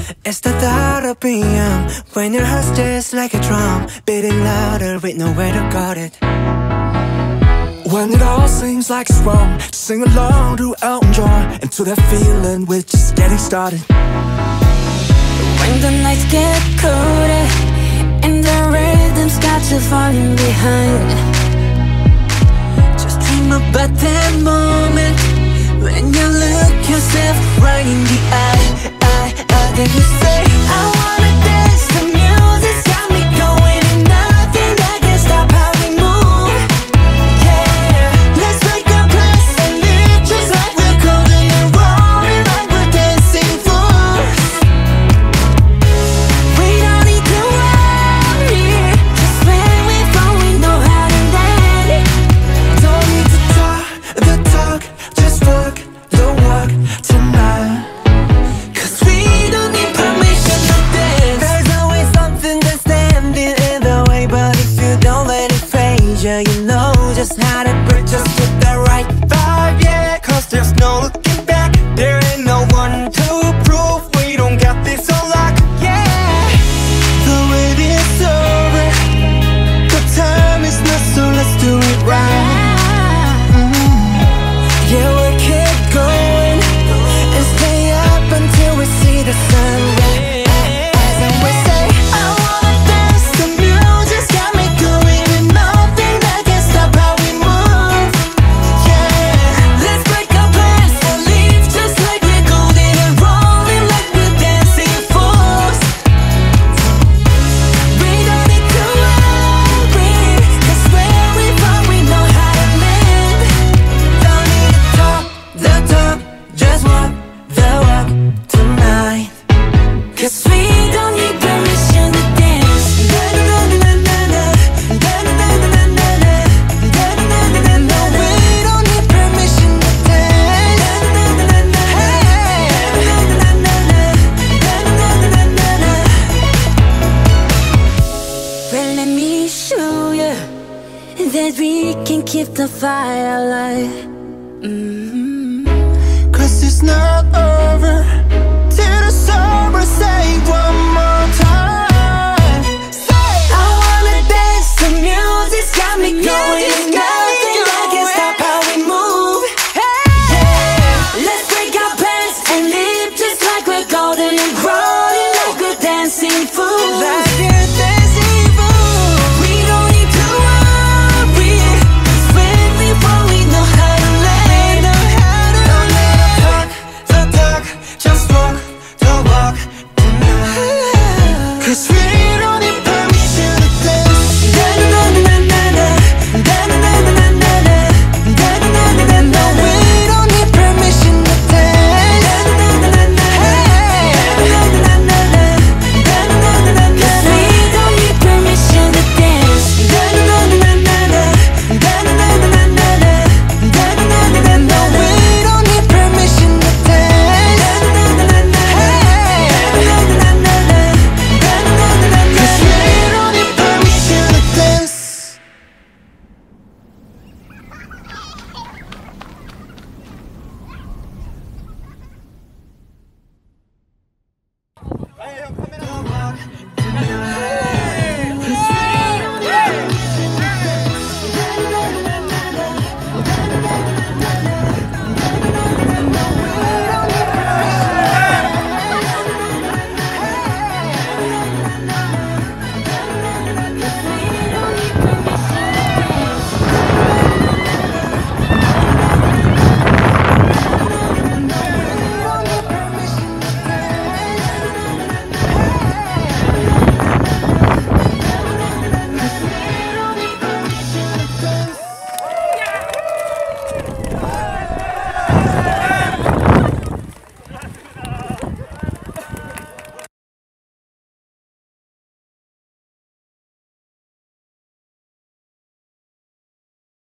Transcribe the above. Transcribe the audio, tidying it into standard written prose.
It's the thought of PM when your heart's just like a drum, beating louder with nowhere to guard it. When it all seems like it's wrong, sing along to Elton John and to that feeling we're just getting started. When the nights get colder and the rhythm's got you falling behind, just dream about that moment when you look yourself right in the eye. Then you say, I wanna dance, the music's got me going, and nothing that can stop how we move. Yeah, let's make a place and live just like we're golden and rolling like we're dancing fools. We don't need to worry, just when we fall we know how to land. Don't need to talk the talk, just walk the walk tonight. You know just how to break, just with the right vibe, yeah. Cause there's no looking back, there ain't no one to prove we don't got this on lock, yeah. The wait is over, the time is not, so let's do it right. Yeah, we'll keep going and stay up until we see the sunrise. And we say, I wanna dance, the music's got me going, and nothing that can stop how we move. Yeah, let's break our plans and leave just like we're golden and rolling like we're dancing fools. We don't need to worry, cause where we fall we know how to land. Don't need to talk the talk, just walk the walk tonight. Cause we don't need permission to dance. We don't need permission to dance. Well, let me show you that we can keep the fire alive. Cause it's not over till the summer. Say one more time. Say, I wanna dance, the music's got me going.